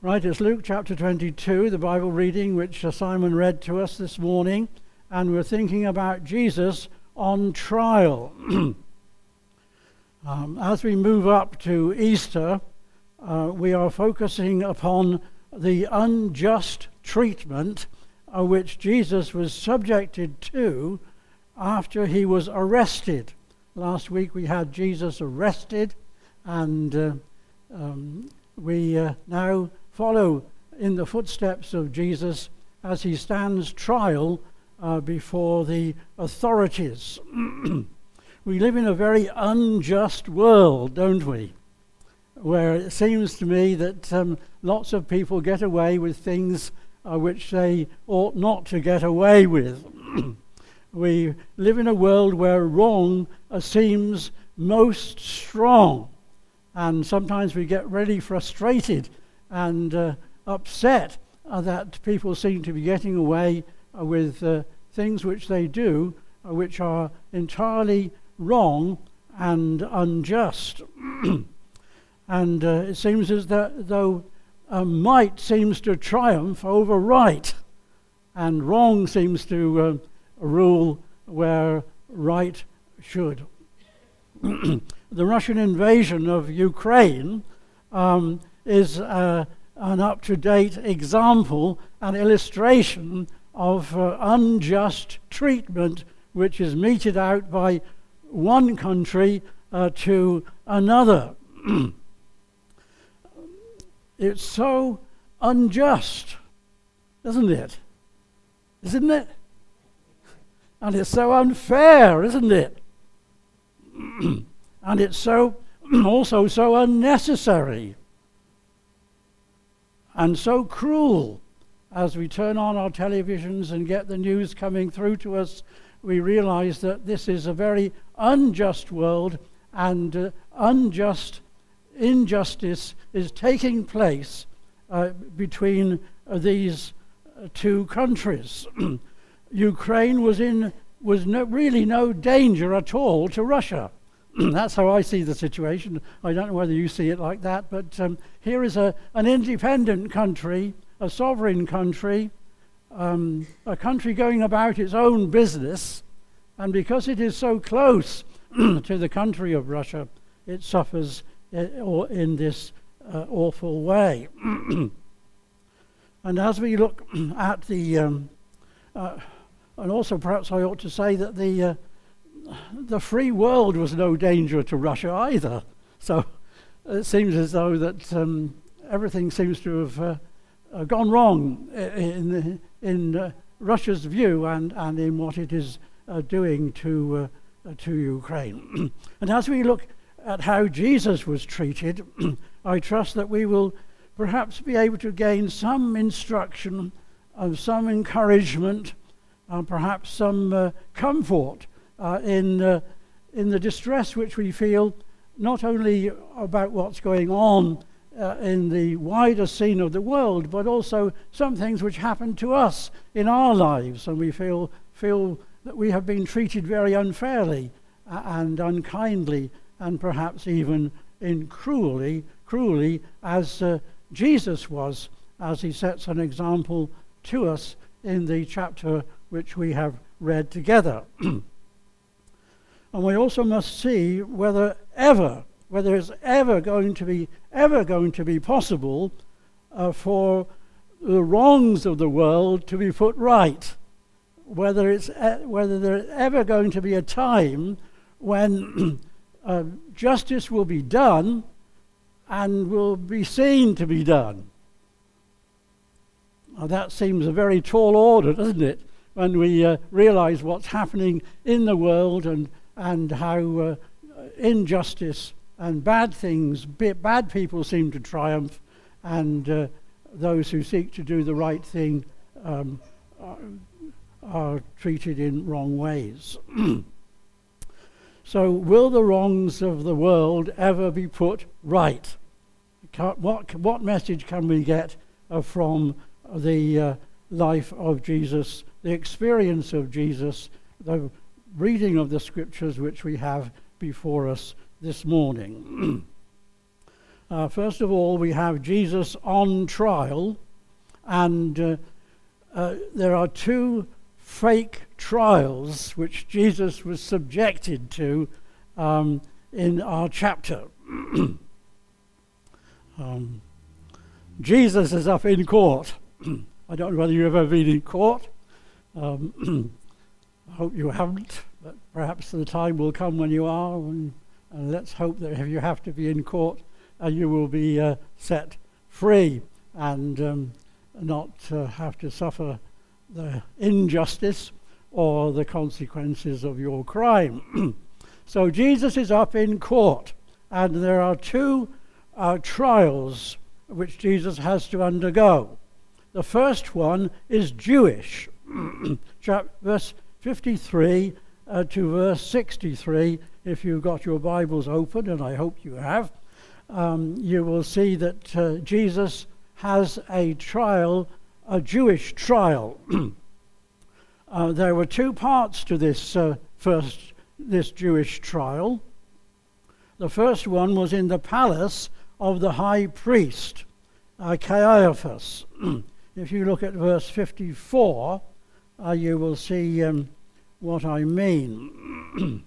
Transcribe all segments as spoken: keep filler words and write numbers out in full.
Right, it's Luke chapter twenty-two, the Bible reading which Simon read to us this morning, and we're thinking about Jesus on trial. um, as we move up to Easter, uh, we are focusing upon the unjust treatment uh, which Jesus was subjected to after he was arrested. Last week we had Jesus arrested, and uh, um, we uh, now follow in the footsteps of Jesus as he stands trial uh, before the authorities. We live in a very unjust world, don't we? Where it seems to me that um, lots of people get away with things uh, which they ought not to get away with. We live in a world where wrong uh, seems most strong, and sometimes we get really frustrated and uh, upset uh, that people seem to be getting away uh, with uh, things which they do uh, which are entirely wrong and unjust. And uh, it seems as though uh, might seems to triumph over right, and wrong seems to uh, rule where right should. The Russian invasion of Ukraine um, is uh, an up-to-date example, an illustration of uh, unjust treatment which is meted out by one country uh, to another. It's so unjust, isn't it? Isn't it? And it's so unfair, isn't it? And it's so also so unnecessary and so cruel. As we turn on our televisions and get the news coming through to us, we realize that this is a very unjust world, and uh, unjust injustice is taking place uh, between uh, these uh, two countries. Ukraine was in was no, really no danger at all to Russia. That's how I see the situation. I don't know whether you see it like that, but um, here is a, an independent country, a sovereign country, um, a country going about its own business, and because it is so close to the country of Russia, it suffers uh, in this uh, awful way. And as we look at the, um, uh, and also perhaps I ought to say that the uh, the free world was no danger to Russia either. So it seems as though that um, everything seems to have uh, uh, gone wrong in in uh, Russia's view and, and in what it is uh, doing to uh, to Ukraine. And as we look at how Jesus was treated, I trust that we will perhaps be able to gain some instruction, of some encouragement, and perhaps some uh, comfort Uh, in uh, in the distress which we feel, not only about what's going on uh, in the wider scene of the world, but also some things which happen to us in our lives, and we feel feel that we have been treated very unfairly uh, and unkindly, and perhaps even in cruelly, cruelly, as uh, Jesus was, as he sets an example to us in the chapter which we have read together. And we also must see whether ever, whether it's ever going to be, ever going to be possible uh, for the wrongs of the world to be put right. Whether it's e- whether there's ever going to be a time when uh, justice will be done and will be seen to be done. Now that seems a very tall order, doesn't it? When we uh, realize what's happening in the world and and how uh, injustice and bad things, bad people seem to triumph, and uh, those who seek to do the right thing um, are, are treated in wrong ways. So will the wrongs of the world ever be put right? What, what message can we get uh, from the uh, life of Jesus, the experience of Jesus, the reading of the scriptures which we have before us this morning? Uh, first of all, we have Jesus on trial, and uh, uh, there are two fake trials which Jesus was subjected to um, in our chapter. um, Jesus is up in court. I don't know whether you've ever been in court. Um, I hope you haven't, but perhaps the time will come when you are, and, and let's hope that if you have to be in court, uh, you will be uh, set free and um, not uh, have to suffer the injustice or the consequences of your crime. So Jesus is up in court, and there are two uh, trials which Jesus has to undergo. The first one is Jewish, verse fifty-three uh, to verse sixty-three. If you've got your Bibles open, and I hope you have, um, you will see that uh, Jesus has a trial, a Jewish trial. uh, there were two parts to this uh, first, this Jewish trial. The first one was in the palace of the high priest, uh, Caiaphas. If you look at verse fifty-four, uh, you will see um, what I mean.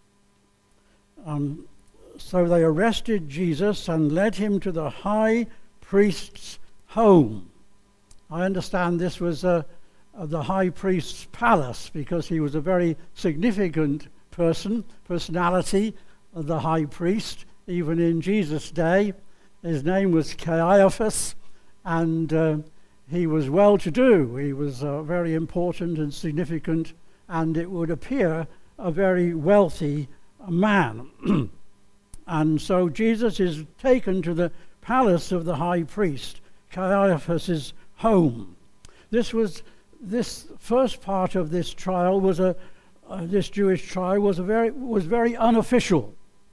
um, so they arrested Jesus and led him to the high priest's home. I understand this was uh, uh, the high priest's palace, because he was a very significant person, personality of the high priest, even in Jesus' day. His name was Caiaphas, and uh, he was well-to-do. He was uh, very important and significant, and it would appear a very wealthy man. And so Jesus is taken to the palace of the high priest, Caiaphas's home. This was this first part of this trial was a uh, this Jewish trial was a very was very unofficial,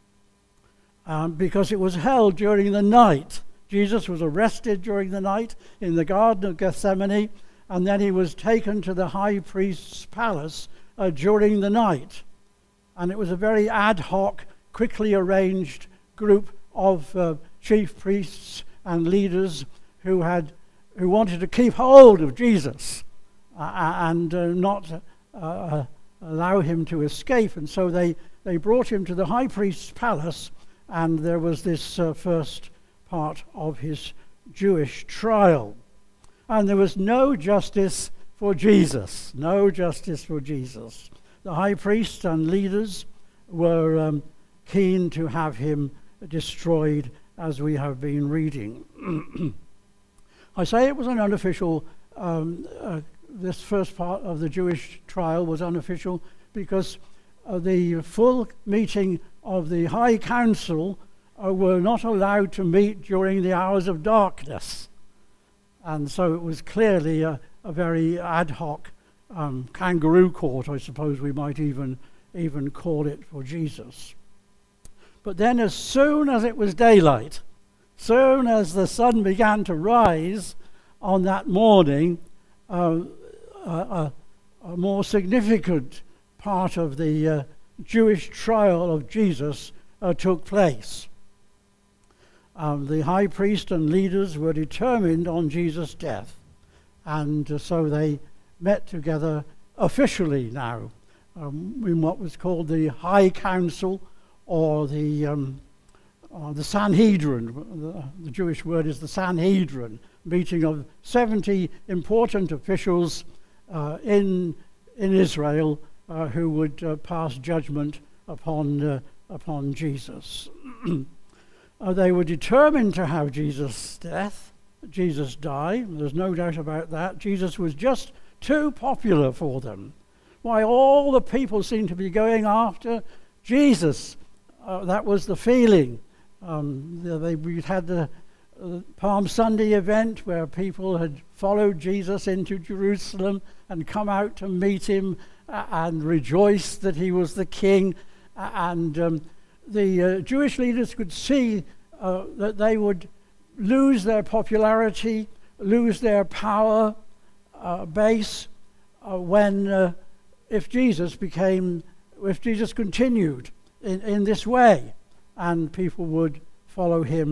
um, because it was held during the night. Jesus was arrested during the night in the Garden of Gethsemane, and then he was taken to the high priest's palace uh, during the night. And it was a very ad hoc, quickly arranged group of uh, chief priests and leaders who had who wanted to keep hold of Jesus uh, and uh, not uh, allow him to escape. And so they, they brought him to the high priest's palace, and there was this uh, first part of his Jewish trial. And there was no justice for Jesus, no justice for Jesus. The high priests and leaders were um, keen to have him destroyed, as we have been reading. I say it was an unofficial, um, uh, this first part of the Jewish trial was unofficial because uh, the full meeting of the High Council uh, were not allowed to meet during the hours of darkness. And so it was clearly a, a very ad hoc um, kangaroo court, I suppose we might even, even call it, for Jesus. But then as soon as it was daylight, soon as the sun began to rise on that morning, uh, a, a, a more significant part of the uh, Jewish trial of Jesus uh, took place. Um, the high priest and leaders were determined on Jesus' death, and uh, so they met together officially now um, in what was called the High Council, or the um, uh, the Sanhedrin. The, the Jewish word is the Sanhedrin, meeting of seventy important officials uh, in in Israel uh, who would uh, pass judgment upon uh, upon Jesus. uh, they were determined to have Jesus' death, Jesus die. There's no doubt about that. Jesus was just too popular for them. Why, all the people seemed to be going after Jesus. Uh, that was the feeling. Um, they, we had the uh, Palm Sunday event where people had followed Jesus into Jerusalem and come out to meet him uh, and rejoice that he was the king. Uh, and um, the uh, Jewish leaders could see uh, that they would lose their popularity, lose their power uh, base uh, when, uh, if Jesus became, if Jesus continued in, in this way, and people would follow him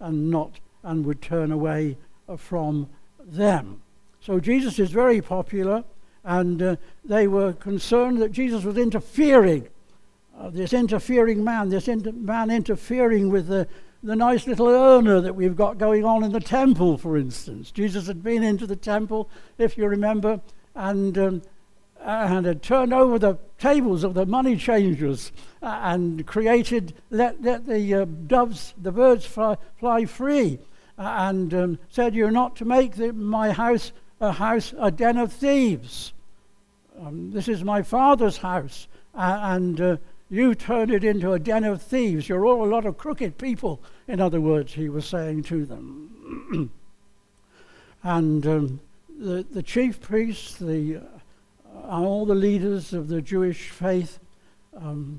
and not and would turn away uh, from them. So Jesus is very popular, and uh, they were concerned that Jesus was interfering. Uh, this interfering man, this inter- man interfering with the, the nice little urna that we've got going on in the temple, for instance. Jesus had been into the temple, if you remember, and um, and had turned over the tables of the money changers uh, and created, let, let the uh, doves, the birds fly, fly free, uh, and um, said, you're not to make the, my house a house, a den of thieves. Um, this is my Father's house, uh, and uh, you turned it into a den of thieves. You're all a lot of crooked people, in other words, he was saying to them. and um, the, the chief priests, the, uh, all the leaders of the Jewish faith um,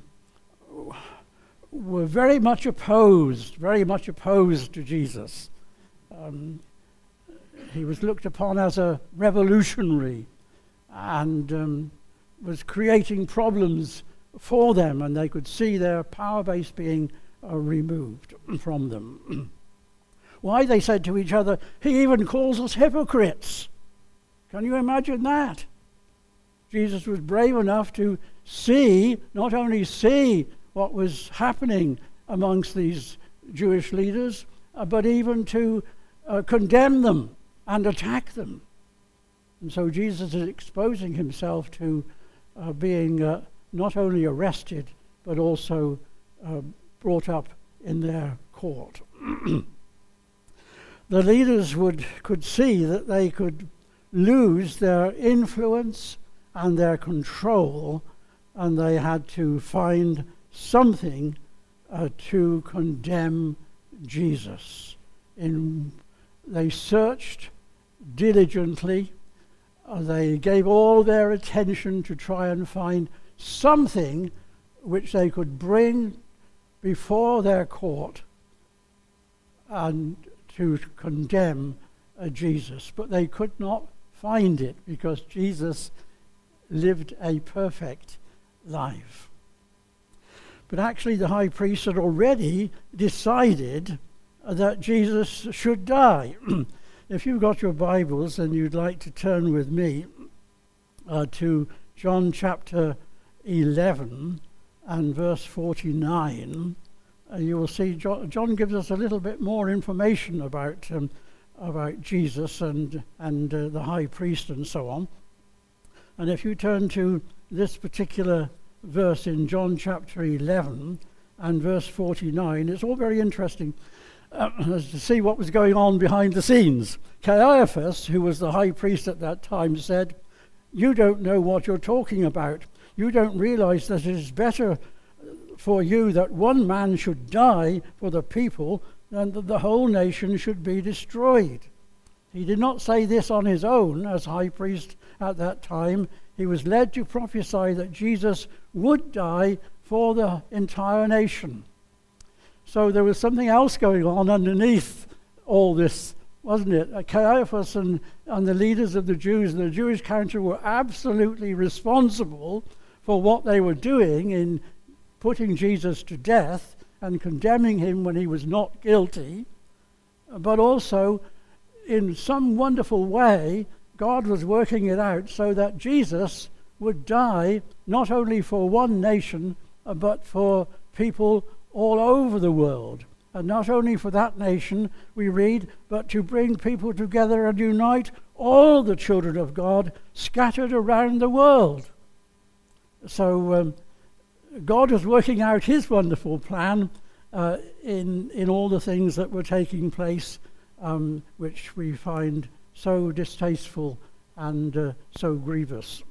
were very much opposed, very much opposed to Jesus. Um, he was looked upon as a revolutionary and um, was creating problems for them, and they could see their power base being uh, removed from them. Why, they said to each other, he even calls us hypocrites. Can you imagine that? Jesus was brave enough to see, not only see what was happening amongst these Jewish leaders, uh, but even to uh, condemn them and attack them. And so Jesus is exposing himself to uh, being uh, not only arrested, but also uh, brought up in their court. The leaders would could see that they could lose their influence and their control, and they had to find something uh, to condemn Jesus. In, they searched diligently. Uh, they gave all their attention to try and find something which they could bring before their court and to condemn uh, Jesus. But they could not find it because Jesus lived a perfect life. But actually the high priest had already decided uh, that Jesus should die. If you've got your Bibles and you'd like to turn with me uh, to John chapter eleven and verse forty-nine, uh, you will see John, John gives us a little bit more information about um, about Jesus and and uh, the high priest and so on. And if you turn to this particular verse in John chapter eleven and verse forty-nine, it's all very interesting uh, to see what was going on behind the scenes. Caiaphas, who was the high priest at that time, said, "You don't know what you're talking about. You don't realize that it is better for you that one man should die for the people than that the whole nation should be destroyed." He did not say this on his own as high priest at that time. He was led to prophesy that Jesus would die for the entire nation. So there was something else going on underneath all this, wasn't it? Uh, Caiaphas and, and the leaders of the Jews and the Jewish council were absolutely responsible for what they were doing in putting Jesus to death and condemning him when he was not guilty. But also, in some wonderful way, God was working it out so that Jesus would die not only for one nation, uh, but for people all over the world. And not only for that nation, we read, but to bring people together and unite all the children of God scattered around the world. So um, God was working out his wonderful plan uh, in, in all the things that were taking place, um, which we find so distasteful and uh, so grievous.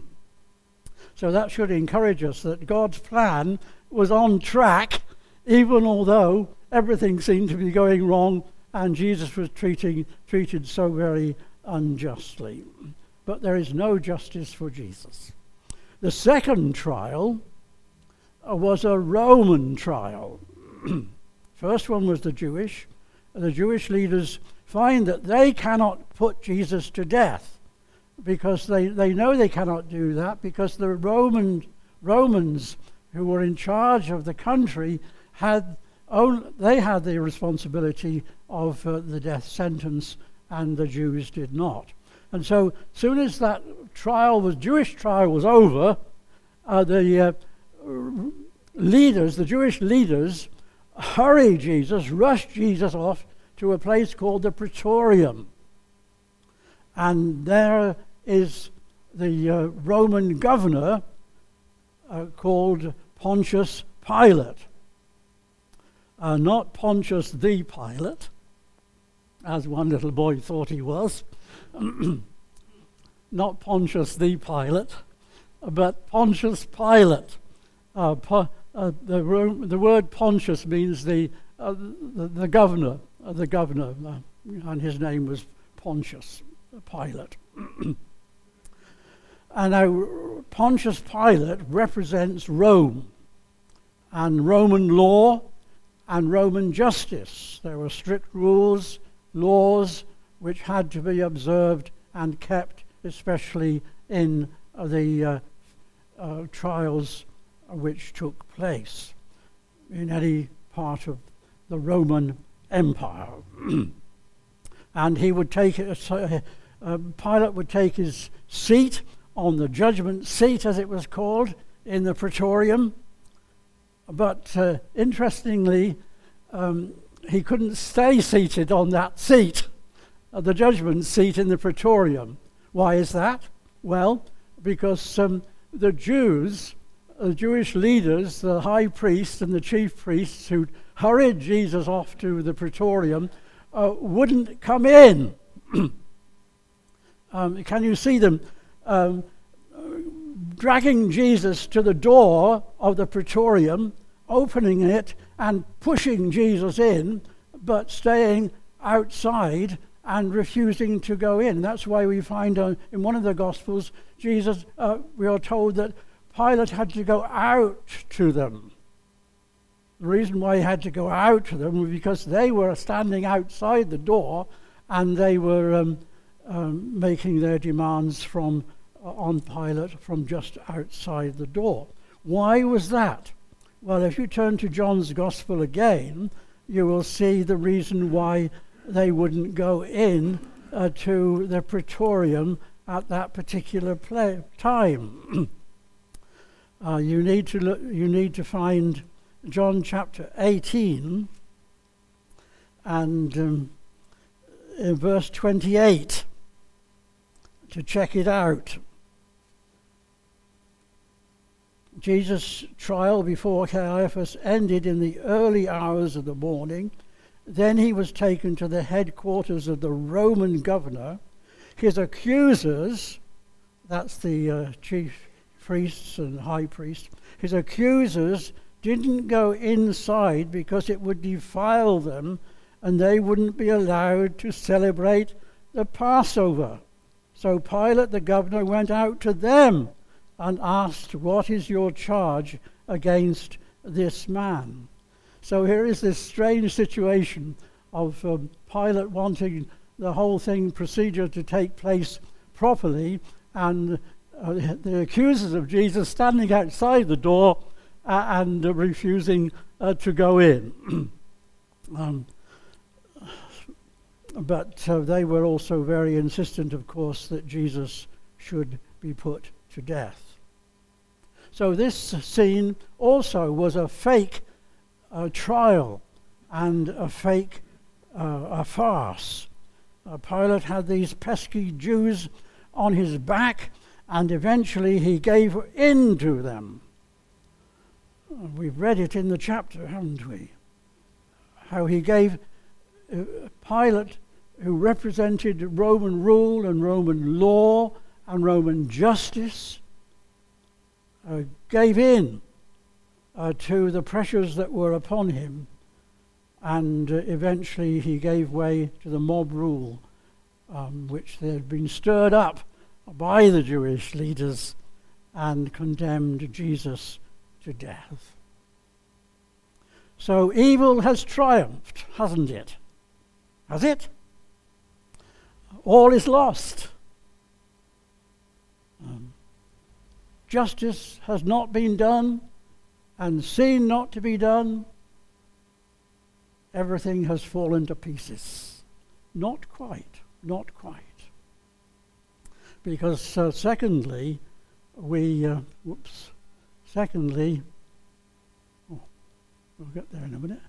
So that should encourage us that God's plan was on track, even although everything seemed to be going wrong and Jesus was treating, treated so very unjustly. But there is no justice for Jesus. The second trial uh, was a Roman trial. First one was the Jewish. The Jewish leaders find that they cannot put Jesus to death because they, they know they cannot do that because the Roman Romans who were in charge of the country had only, they had the responsibility of uh, the death sentence, and the Jews did not. And so, soon as that trial was Jewish trial was over, uh, the uh, leaders, the Jewish leaders, hurried Jesus, rushed Jesus off to a place called the Praetorium. And there is the uh, Roman governor uh, called Pontius Pilate. Uh, not Pontius the Pilate, as one little boy thought he was. Not Pontius the Pilate, but Pontius Pilate. Uh, po- uh, the, Rome, the word Pontius means the uh, the, the governor, uh, the governor, uh, and his name was Pontius Pilate. And now Pontius Pilate represents Rome, and Roman law and Roman justice. There were strict rules, laws, which had to be observed and kept, especially in uh, the uh, uh, trials which took place in any part of the Roman Empire. And he would take, uh, uh, Pilate would take his seat on the judgment seat, as it was called, in the Praetorium. But uh, interestingly, um, he couldn't stay seated on that seat, uh, the judgment seat in the Praetorium. Why is that? Well, because um, the Jews, the Jewish leaders, the high priest and the chief priests who hurried Jesus off to the Praetorium uh, wouldn't come in. um, can you see them um, dragging Jesus to the door of the Praetorium, opening it and pushing Jesus in, but staying outside and refusing to go in? That's why we find uh, in one of the Gospels, Jesus, uh, we are told that Pilate had to go out to them. The reason why he had to go out to them was because they were standing outside the door, and they were um, um, making their demands from uh, on Pilate from just outside the door. Why was that? Well, if you turn to John's Gospel again, you will see the reason why they wouldn't go in uh, to the Praetorium at that particular play- time. uh, you need to look, you need to find John chapter eighteen and um, in verse twenty-eight to check it out. Jesus' trial before Caiaphas ended in the early hours of the morning. Then he was taken to the headquarters of the Roman governor. His accusers, that's the uh, chief priests and high priests, his accusers didn't go inside because it would defile them, and they wouldn't be allowed to celebrate the Passover. So Pilate, the governor, went out to them and asked, "What is your charge against this man?" So here is this strange situation of um, Pilate wanting the whole thing, procedure, to take place properly, and uh, the accusers of Jesus standing outside the door uh, and uh, refusing uh, to go in. um, but uh, they were also very insistent, of course, that Jesus should be put to death. So this scene also was a fake uh, trial and a fake uh, a farce. Uh, Pilate had these pesky Jews on his back, and eventually he gave in to them. Uh, we've read it in the chapter, haven't we? How he gave uh, Pilate, who represented Roman rule and Roman law and Roman justice, uh, gave in uh, to the pressures that were upon him, and uh, eventually he gave way to the mob rule, um, which had been stirred up by the Jewish leaders, and condemned Jesus to death. So evil has triumphed, hasn't it? Has it? All is lost. Um, justice has not been done, and seen not to be done. everything has fallen to pieces. Not quite, not quite. Because uh, secondly, we, uh, whoops, secondly, oh, we'll get there in a minute.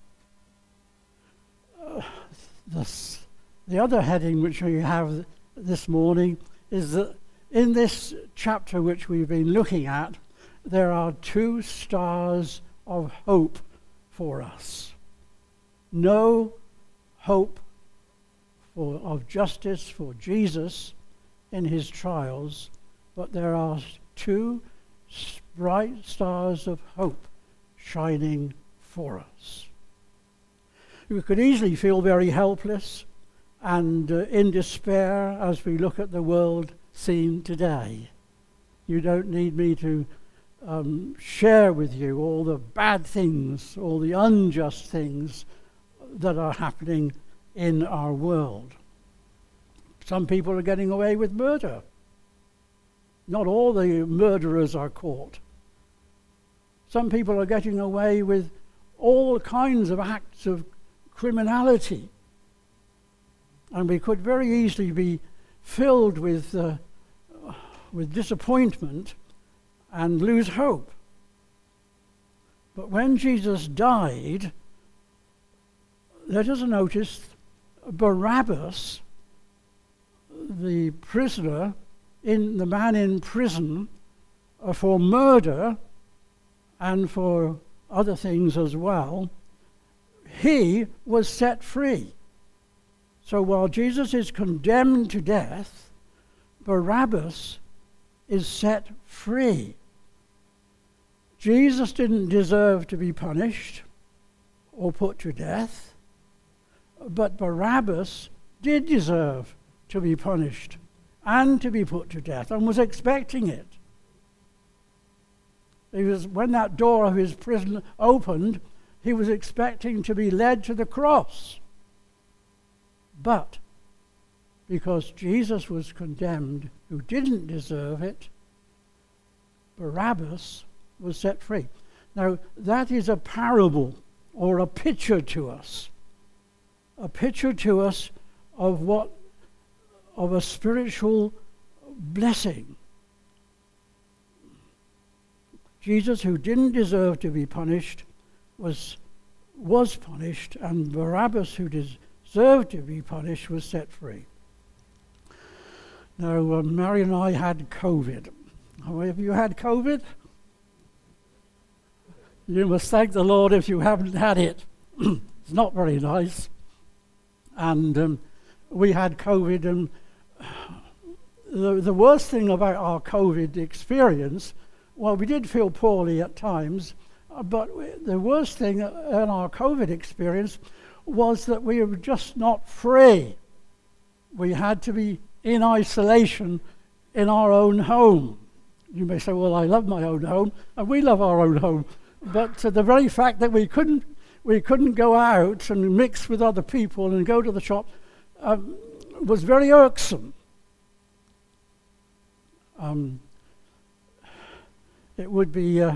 Uh, this, the other heading which we have this morning is that in this chapter which we've been looking at, there are two stars of hope for us. No hope for, of justice for Jesus in his trials, but there are two bright stars of hope shining for us. We could easily feel very helpless and uh, in despair as we look at the world scene today. You don't need me to um, share with you all the bad things, all the unjust things that are happening in our world. Some people are getting away with murder. Not all the murderers are caught. Some people are getting away with all kinds of acts of criminality. And we could very easily be filled with, uh, with disappointment and lose hope. But when Jesus died, let us notice Barabbas, the prisoner, in the man in prison uh, for murder and for other things as well, he was set free. So while Jesus is condemned to death, Barabbas is set free. Jesus didn't deserve to be punished or put to death, but Barabbas did deserve to be punished and to be put to death, and was expecting it. He was, when that door of his prison opened, he was expecting to be led to the cross. But because Jesus was condemned, who didn't deserve it, Barabbas was set free. Now, that is a parable or a picture to us. A picture to us of what of a spiritual blessing. Jesus, who didn't deserve to be punished, was was punished, and Barabbas, who deserved to be punished, was set free. Now, uh, Mary and I had COVID. Have you had COVID? You must thank the Lord if you haven't had it. It's not very nice. And um, we had COVID, and the, the worst thing about our COVID experience, well, we did feel poorly at times, uh, but we, the worst thing in our COVID experience was that we were just not free. We had to be in isolation in our own home. You may say, well, I love my own home, and we love our own home, but uh, the very fact that we couldn't we couldn't go out and mix with other people and go to the shop um, was very irksome. Um, it would be uh,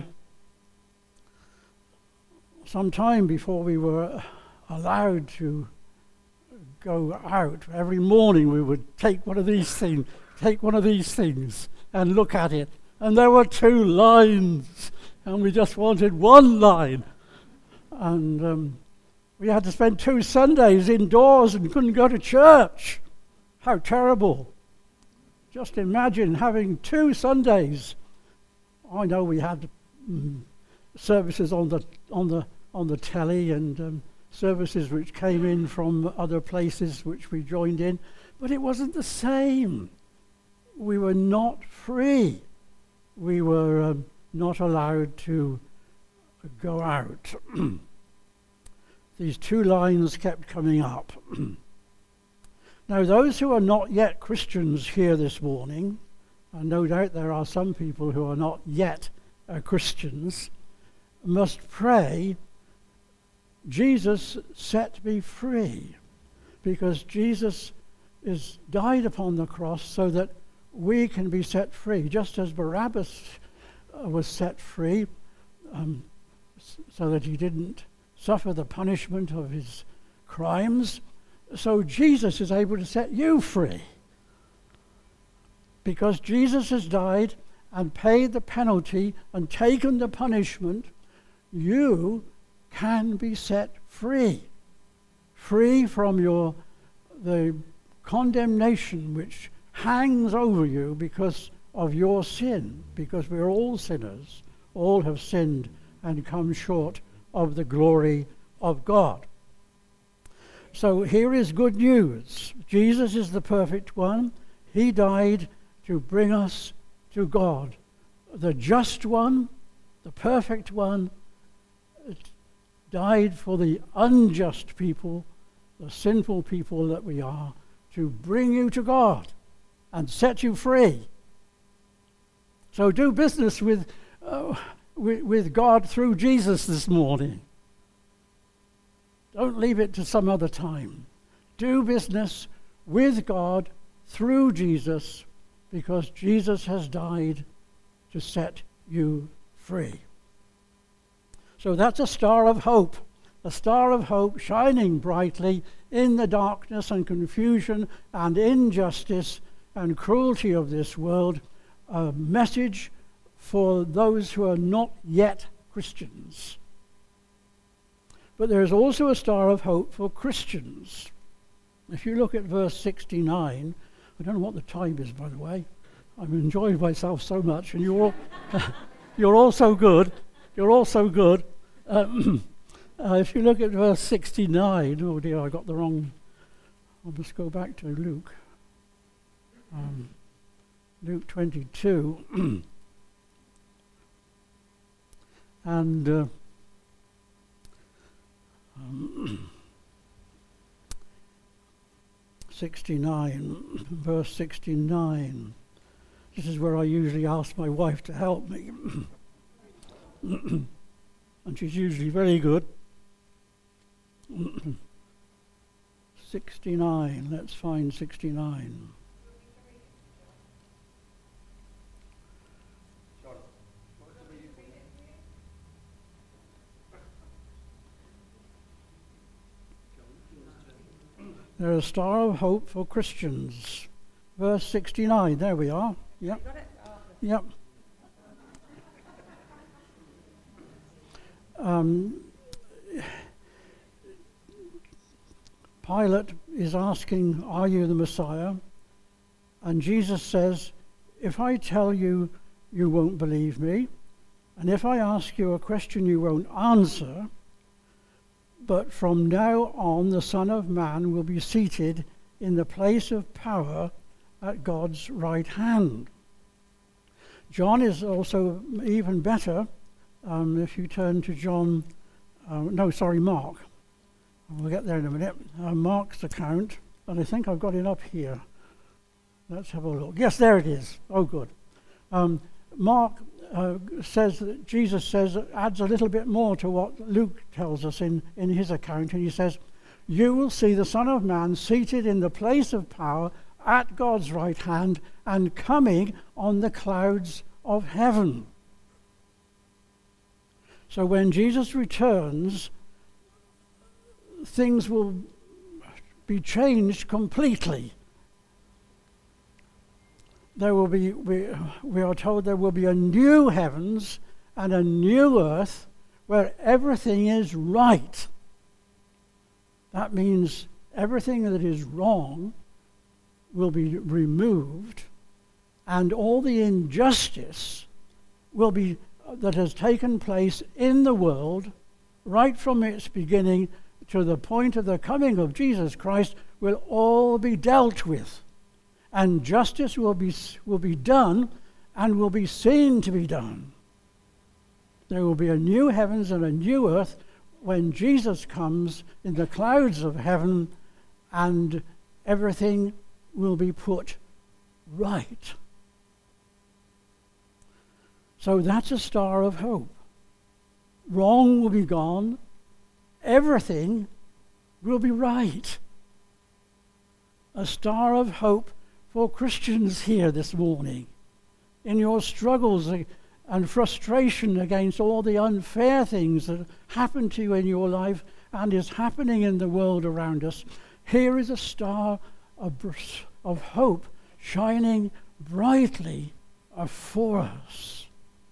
some time before we were allowed to go out. Every morning we would take one of these things, take one of these things and look at it. And there were two lines, and we just wanted one line. And um, we had to spend two Sundays indoors and couldn't go to church. How terrible. Just imagine having two Sundays. I know we had um, services on the on the on the telly and um, services which came in from other places which we joined in, but it wasn't the same. We were not free. We were um, not allowed to go out. These two lines kept coming up. Now, those who are not yet Christians here this morning, and no doubt there are some people who are not yet uh, Christians, must pray, Jesus set me free, because Jesus is died upon the cross so that we can be set free, just as Barabbas uh, was set free, um, s- so that he didn't suffer the punishment of his crimes. So Jesus is able to set you free. Because Jesus has died and paid the penalty and taken the punishment, you can be set free. Free from your the condemnation which hangs over you because of your sin, because we're all sinners. All have sinned and come short of the glory of God. So here is good news. Jesus is the perfect one. He died to bring us to God. The just one, the perfect one, died for the unjust people, the sinful people that we are, to bring you to God and set you free. So do business with, uh, with, with God through Jesus this morning. Don't leave it to some other time. Do business with God through Jesus, because Jesus has died to set you free. So that's a star of hope, a star of hope shining brightly in the darkness and confusion and injustice and cruelty of this world, a message for those who are not yet Christians. But there is also a star of hope for Christians. If you look at verse sixty-nine, I don't know what the time is, by the way. I'm enjoying myself so much, and you're all, you're all so good. You're all so good. Um, uh, if you look at verse sixty-nine, oh dear, I got the wrong. I must go back to Luke. Um, Luke twenty-two. and uh, um, sixty-nine, verse sixty-nine. This is where I usually ask my wife to help me. And she's usually very good. sixty-nine, let's find sixty-nine. There's a star of hope for Christians. Verse sixty-nine, there we are. Yep. You got it? Oh. Yep. Um, Pilate is asking, are you the Messiah? And Jesus says, if I tell you, you won't believe me. And if I ask you a question, you won't answer. But from now on, the Son of Man will be seated in the place of power at God's right hand. John is also even better. Um, if you turn to John, uh, no, sorry, Mark. We'll get there in a minute. Uh, Mark's account, and I think I've got it up here. Let's have a look. Yes, there it is. Oh, good. Um, Mark uh, says that Jesus says, adds a little bit more to what Luke tells us in, in his account, and he says, you will see the Son of Man seated in the place of power at God's right hand and coming on the clouds of heaven. So when Jesus returns, things will be changed completely. There will be, we, we are told there will be a new heavens and a new earth where everything is right. That means everything that is wrong will be removed, and all the injustice will be that has taken place in the world right from its beginning to the point of the coming of Jesus Christ will all be dealt with, and justice will be will be done and will be seen to be done. There will be a new heavens and a new earth when Jesus comes in the clouds of heaven, and everything will be put right. So that's a star of hope. Wrong will be gone. Everything will be right. A star of hope for Christians here this morning. In your struggles and frustration against all the unfair things that happen to you in your life and is happening in the world around us, here is a star of, of hope shining brightly for us.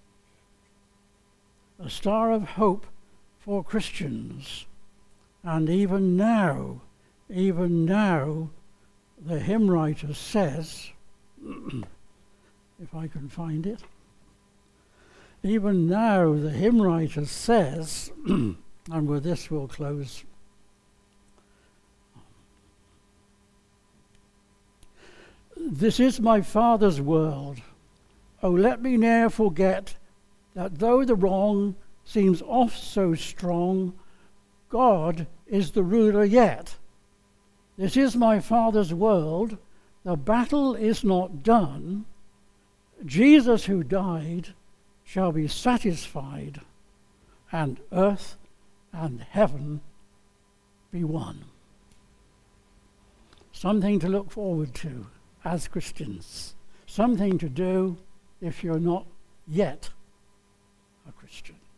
A star of hope for Christians. And even now, even now, the hymn writer says, if I can find it, even now the hymn writer says, and with this we'll close, this is my Father's world. Oh, let me ne'er forget that though the wrong seems oft so strong, God is the ruler yet. This is my Father's world. The battle is not done. Jesus who died shall be satisfied, and earth and heaven be one. Something to look forward to as Christians. Something to do if you're not yet a Christian.